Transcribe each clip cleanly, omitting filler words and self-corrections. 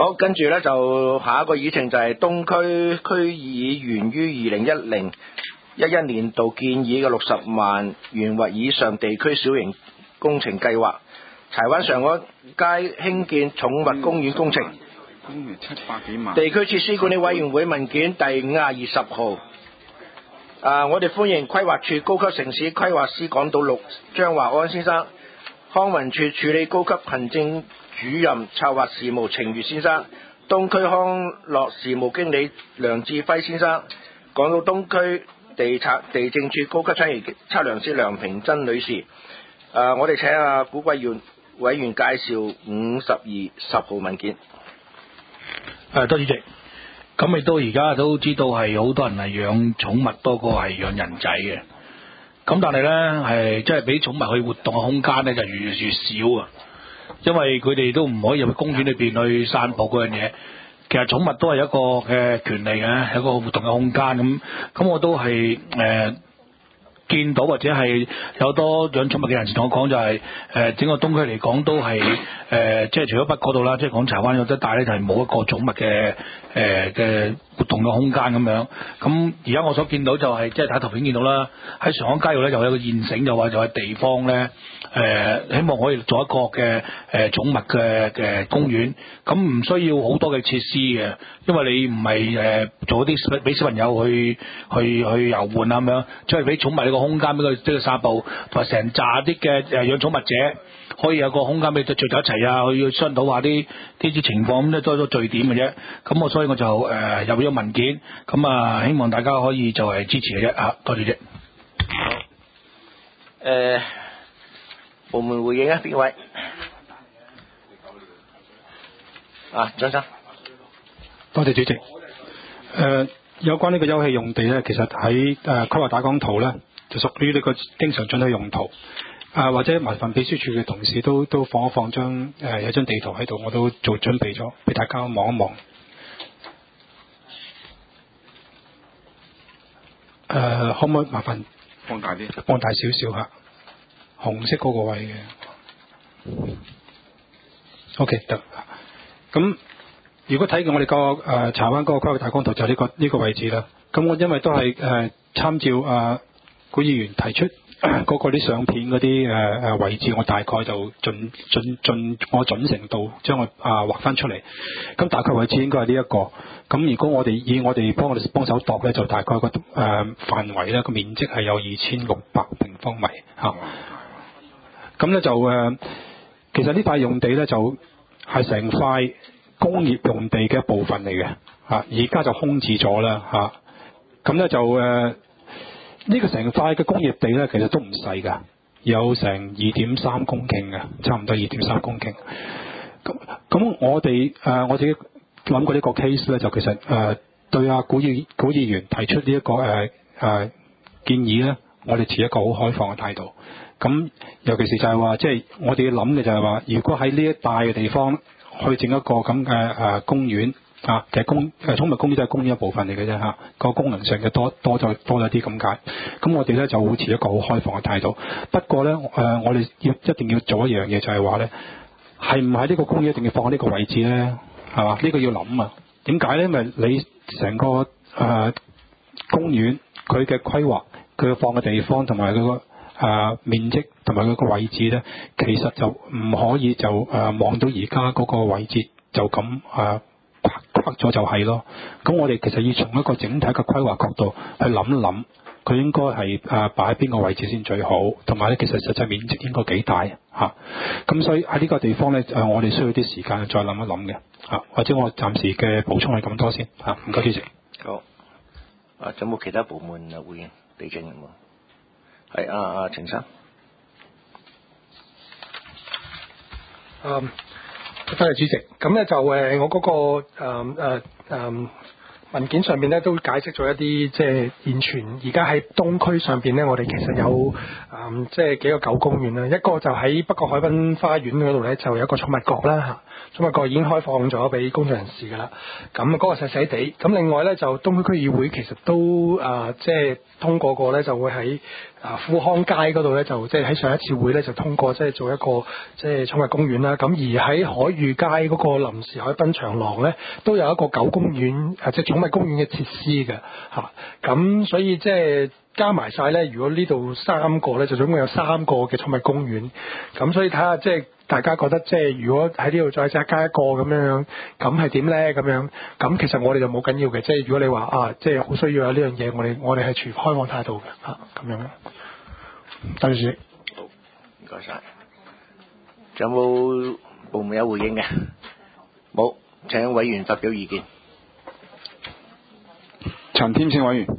好，跟住咧就下一個議程就係東區區議員於2010-11年度建議嘅60萬元或以上地區小型工程計劃，柴灣上岸街興建寵物公園工程。 700幾萬。 地區設施管理委員會文件第52號。我哋歡迎規劃處高級城市規劃師港島6張華安先生，康文署處理高級行政主任策劃事務程月先生，東區康樂事務經理梁志輝先生，港島東區地政處高級測量師梁平珍女士。我哋請古貴委員介紹52、10號文件。 多謝主席。咁亦都而家都知道係好多人係養寵物多過係養人仔嘅。咁但係咧係即係俾寵物去活動嘅空間咧就越嚟越少啊。因為佢哋都唔可以入去公園裏邊去散步嗰樣嘢。其實寵物都係一個嘅權利嘅，係一個活動嘅空間咁我都係見到或者係有多養寵物嘅人士同我講就係整個東區嚟講都係即係除咗北嗰度啦，即係講柴灣有得大咧，就係冇一個寵物嘅活動嘅空間咁樣。咁而家我所見到就係即係睇圖片見到啦，喺上港街度咧就有一個現成就話就係地方咧希望可以做一個嘅寵物嘅公園，咁唔需要好多嘅設施嘅，因為你唔係做啲俾小朋友去遊玩啊咁樣，即係俾寵物呢個空間俾佢即係散步，同埋成紮啲嘅養寵物者可以有個空間俾佢聚在一齊啊，去商討下啲情況，咁咧多咗聚點嘅啫。咁所以我就入咗文件，咁希望大家可以就係支持嘅啫嚇，多謝啫。 好。部門回應邊位？張生。 多謝主席。有關呢個休憩用地咧，其實喺規劃大綱圖咧，就屬於呢個經常准許用途。或者麻煩秘書處嘅同事都放一放有張地圖喺度，我都做準備咗，俾大家望一望。可唔可以麻煩放大啲？ 放大少少嚇，紅色嗰個位嘅。OK 得。咁如果睇見我哋個柴灣嗰個規劃大綱圖就呢個位置啦。咁我因為都係參照古議員提出嗰個啲相片嗰啲位置，我大概就盡我準程度將佢畫翻出嚟。咁大概位置應該係呢一個。咁如果我哋以我哋幫手度咧，就大概個範圍咧個面積係有2600平方米嚇。咁咧就其實呢塊用地咧就係成塊工業用地嘅一部分嚟嘅嚇，而家就空置咗啦嚇。咁咧就呢個成塊嘅工業地咧，其實都唔細㗎，有成2.3公頃嘅，差唔多2.3公頃。咁我自己諗過呢個 case 咧，就其實對古議員提出呢一個建議咧，我哋持一個好開放嘅態度。咁尤其是就係話，即係我哋要諗嘅就係話，如果喺呢一帶嘅地方去整一個咁嘅公園。其實寵物公園都係公園一部分嚟嘅啫嚇，個功能上嘅多咗啲咁解。咁我哋咧就會持一個好開放嘅態度。不過咧我哋一定要做一樣嘢，就係話咧，係唔係呢個公園一定要放喺呢個位置咧？係嘛？呢個要諗啊。點解咧？因為你成個公園佢嘅規劃，佢放嘅地方同埋佢個面積同埋佢個位置咧，其實就唔可以就望到而家嗰個位置就咁框咗就係咯。咁我哋其實要從一個整體嘅規劃角度去諗一諗，佢應該係擺喺邊個位置先最好，同埋咧其實實際面積應該幾大嚇。咁所以喺呢個地方咧我哋需要啲時間再諗一諗嘅嚇。或者我暫時嘅補充係咁多先嚇。唔該主席。 好。有冇其他部門回應地政嘅冇？係程生。 多謝主席。咁咧就我嗰個文件上面咧都解釋咗一啲即係現存而家喺東區上邊咧，我哋其實有即係幾個狗公園啦。一個就喺北角海濱花園嗰度咧，就有一個寵物角啦嚇。寵物角已經開放咗俾公眾人士㗎啦。咁嗰個細細地。咁另外咧就東區區議會其實都即係通過過咧，就會喺富康街嗰度咧，就即係喺上一次會咧就通過即係做一個即係寵物公園啦。咁而喺海裕街嗰個臨時海濱長廊咧，都有一個狗公園即係寵物公園嘅設施嘅嚇。咁所以即係加埋晒咧，如果呢度3個咧，就總共有3個嘅寵物公園。咁所以睇下即係大家覺得即係如果喺呢度再加一個咁樣，咁係點咧？咁樣咁其實我哋就冇緊要嘅。即係如果你話即係好需要有呢樣嘢，我哋係持開放態度嘅嚇咁樣。多謝主席。 好，唔該晒。仲有冇部門有回應嘅？冇，請委員發表意見。 陳添勝委員。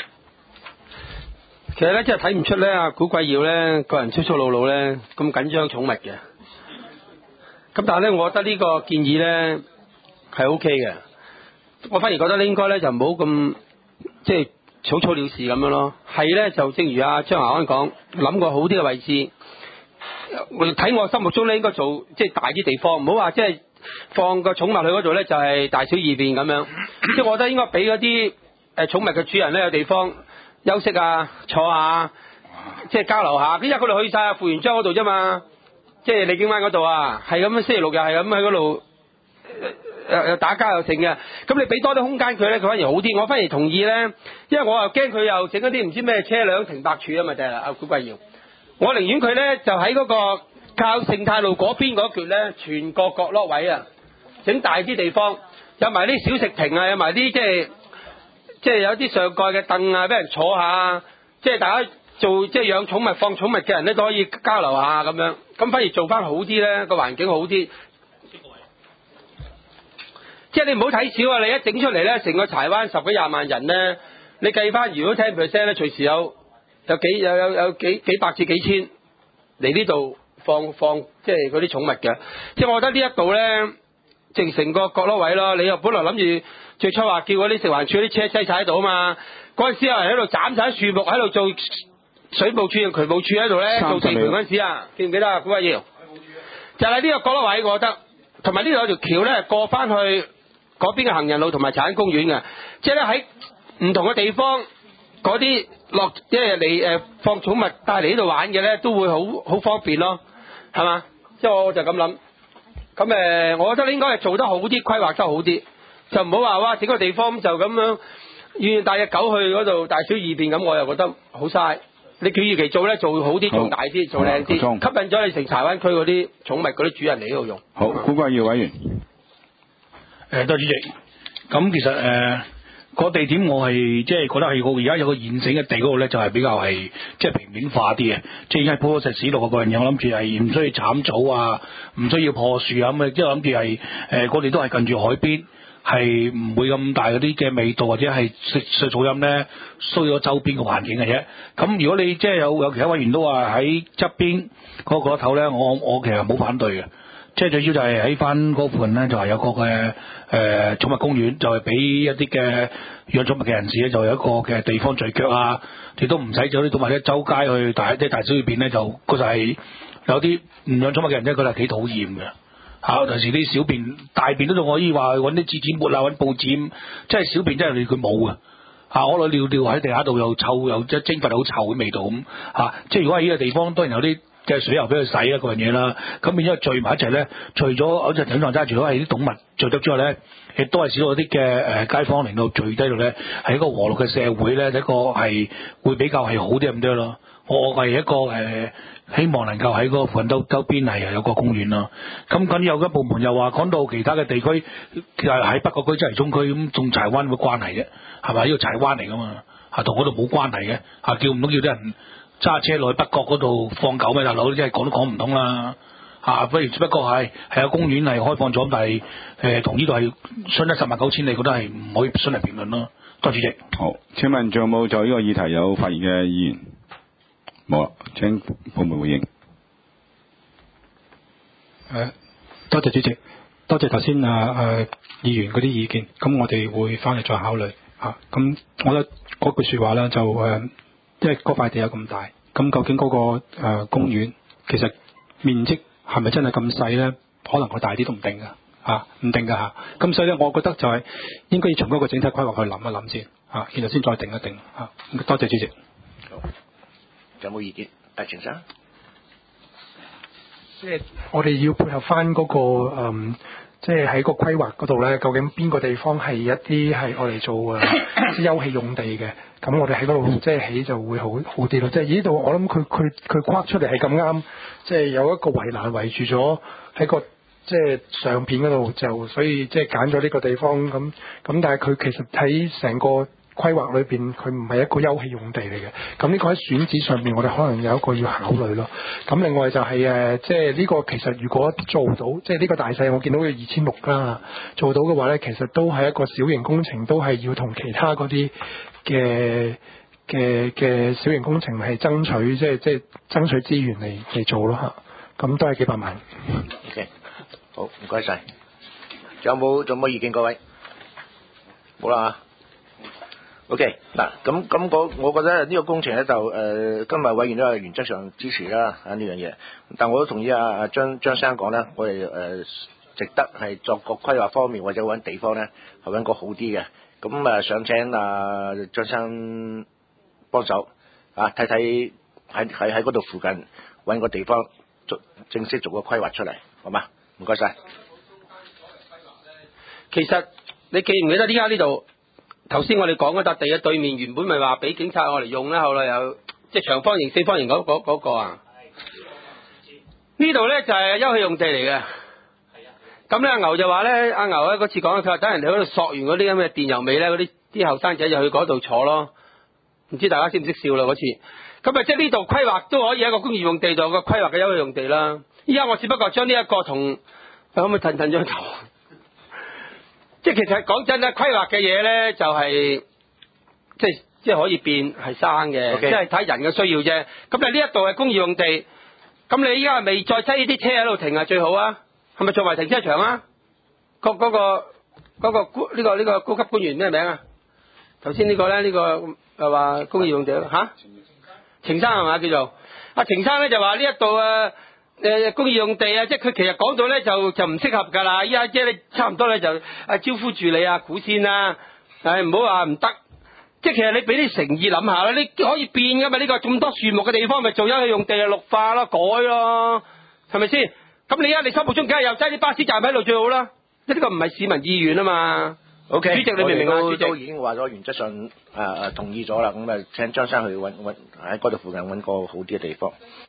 其實咧，真係睇唔出咧，阿古貴耀咧個人粗粗魯魯咧咁緊張寵物嘅。咁但係咧，我覺得呢個建議咧係 OK 嘅。我反而覺得咧應該咧就唔好咁即係草草了事咁樣咯。係咧就正如阿張華安講，諗個好啲嘅位置。睇我心目中咧應該做即係大啲地方，唔好話即係放個寵物去嗰度咧就係大小二便咁樣。即係我覺得應該俾嗰啲寵物嘅主人咧有地方休息啊，坐下，即係交流下。因為佢哋去晒富源莊嗰度啫嘛，即係荔景灣嗰度啊，係咁星期六日係咁喺嗰度又打交又成嘅。咁你俾多啲空間佢咧，佢反而好啲。我反而同意咧，因為我又驚佢又整一啲唔知咩車輛停泊處啊嘛，就係阿古貴耀。我寧願佢咧就喺嗰個靠盛泰路嗰邊嗰橛咧，全個角落位啊，整大啲地方，有埋啲小食亭啊，有埋啲即係有啲上蓋嘅凳啊，俾人坐下，即係大家做即係養寵物放寵物嘅人咧都可以交流下咁樣，咁反而做翻好啲咧，個環境好啲。即係你唔好睇少啊！你一整出嚟咧，成個柴灣10幾20萬人咧，你計翻如果10%咧，隨時有幾百至幾千嚟呢度放即係嗰啲寵物嘅。即係我覺得呢一度咧，成個角落位咯。你又本來諗住最初話叫嗰啲食環署啲車擠晒喺度啊嘛，嗰陣時有人喺度斬晒樹木喺度做水務署、渠務署喺度咧做地盤嗰陣時啊，記唔記得啊？古偉耀就係呢個角落位，我覺得同埋呢度有條橋咧過翻去嗰邊嘅行人路同埋柴灣公園嘅，即係咧喺唔同嘅地方嗰啲落即係嚟放寵物帶嚟呢度玩嘅咧，都會好方便咯，係嘛？即係我就咁諗。咁我覺得你應該係做得好啲，規劃得好啲，就唔好話哇整個地方就咁樣，願帶隻狗去嗰度大小二便咁，我又覺得好嘥。你與其做咧，做好啲，做大啲，做靚啲，吸引咗你成柴灣區嗰啲寵物嗰啲主人嚟呢度用。 好，古貴耀委員。 多謝主席。咁其實個地點我係即係覺得係好，而家有個現成嘅地嗰度咧，就係比較係即係平面化啲嘅，即係已經係鋪咗石屎路嗰樣嘢。我諗住係唔需要斬草啊，唔需要破樹啊，咁即係諗住係我哋都係近住海邊，係唔會咁大嗰啲嘅味道或者係食噪音咧，騷擾咗周邊嘅環境嘅啫。咁如果你即係有其他委員都話喺側邊嗰個頭咧，我其實冇反對嘅。即係最主要就係喺翻嗰附近咧，就係有個嘅寵物公園，就係俾一啲嘅養寵物嘅人士咧，就有一個嘅地方聚腳啊，亦都唔使走啲動物咧周街去大小便咧，就嗰就係有啲唔養寵物嘅人咧，覺得係幾討厭嘅嚇。有時啲小便大便都仲可以話揾啲紙紙抹啊，揾報紙，即係小便真係佢冇嘅嚇。我尿喺地下度又臭又即係蒸發好臭嘅味道咁嚇。即係如果喺呢個地方，當然有啲嘅水喉俾佢洗啊嗰樣嘢啦，咁變咗聚埋一齊咧，除咗好似頂上揸住咗係啲動物聚得之外咧，亦都係少咗啲嘅街坊嚟到聚低度咧，係一個和樂嘅社會咧，一個係會比較係好啲咁多咯。我係一個希望能夠喺嗰個附近周邊係有個公園咯。咁緊有一部門又話講到其他嘅地區，其實喺北角區、即係中區咁，仲柴灣嘅關係啫，係咪？呢個柴灣嚟噶嘛，同嗰度冇關係嘅，叫唔到叫啲人揸車落去北角嗰度放狗咩？大佬真係講都講唔通啦不如只不過係有公園係開放咗，但係同呢度係相差10萬9千里，你覺得係唔可以相嚟評論咯。多謝主席。 好，請問仲有冇就呢個議題有發言嘅議員？冇啦，請部門回應。 多謝主席。 多謝頭先議員嗰啲意見，咁我哋會翻嚟再考慮嚇。咁我覺得嗰句説話咧就因為嗰塊地有咁大，咁究竟嗰個公園其實面積係咪真係咁細咧？可能佢大啲都唔定㗎嚇，唔定㗎嚇。咁所以咧，我覺得就係應該要從嗰個整體規劃去諗一諗先嚇，然後先再定一定嚇。多謝主席。 好，有冇意見？程生， 即係我哋要配合翻嗰個即係喺個規劃嗰度咧，究竟邊個地方係一啲係我哋做即係休憩用地嘅，咁我哋喺嗰度即係起就會好啲咯。即係呢度我諗佢框出嚟係咁啱，即係有一個圍欄圍住咗喺個即係上片嗰度，就所以即係揀咗呢個地方咁，但係佢其實喺成個規劃裏邊，佢唔係一個休憩用地嚟嘅。咁呢個喺選址上面，我哋可能有一個要考慮咯。咁另外就係即係呢個其實如果做到，即係呢個大細，我見到佢2600啦，做到嘅話咧，其實都係一個小型工程，都係要同其他嗰啲嘅小型工程係爭取，即係爭取資源嚟做咯嚇。咁都係幾百萬。 OK， 好，唔該晒。仲有冇意見各位？冇啦。OK， 嗱，咁我覺得呢個工程咧就今日委員都係原則上支持啦呢樣嘢，但我都同意張生講咧，我哋值得係作個規劃方面或者揾地方咧係揾個好啲嘅，咁想請張生幫手睇睇喺嗰度附近揾個地方正式做個規劃出嚟，好嘛？唔該晒。 其實你記唔記得依家呢度？頭先我哋講嗰笪地嘅對面原本咪話俾警察我嚟用啦，後來又即係長方形、四方形嗰個啊。呢度咧就係休憩用地嚟嘅。咁咧阿牛就話咧，阿牛咧嗰次講佢話等人哋喺度索完嗰啲咁嘅電油味咧，嗰啲後生仔就去嗰度坐咯。唔知大家識唔識笑啦嗰次。咁即係呢度規劃都可以喺個工業用地度個規劃嘅休憩用地啦。依家我只不過將呢一個同可唔可以褪咗頭？即係其實講真咧，規劃嘅嘢咧就係即係可以變係生嘅，即係睇人嘅需要啫。咁你呢一度係工業用地，咁你依家係咪再擠啲車喺度停啊？最好啊，係咪做埋停車場啊？呢個高級官員咩名啊？頭先呢個咧，呢個係話工業用地嚇，程生係嘛叫做？程生咧就話呢一度工業用地啊，即係佢其實講到咧就唔適合㗎啦。依家即係你差唔多咧就招呼住你估先啦，唔好話唔得。即係其實你俾啲誠意諗下啦，你可以變㗎嘛？呢個咁多樹木嘅地方咪做休憩用地綠化咯，改咯，係咪先？咁你而家你心目中梗係又擠啲巴士站喺度最好啦。呢個唔係市民意願啊嘛。 OK， 主席你明唔明啊？主席都已經話咗原則上同意咗啦，咁請張生去揾喺嗰度附近揾個好啲嘅地方。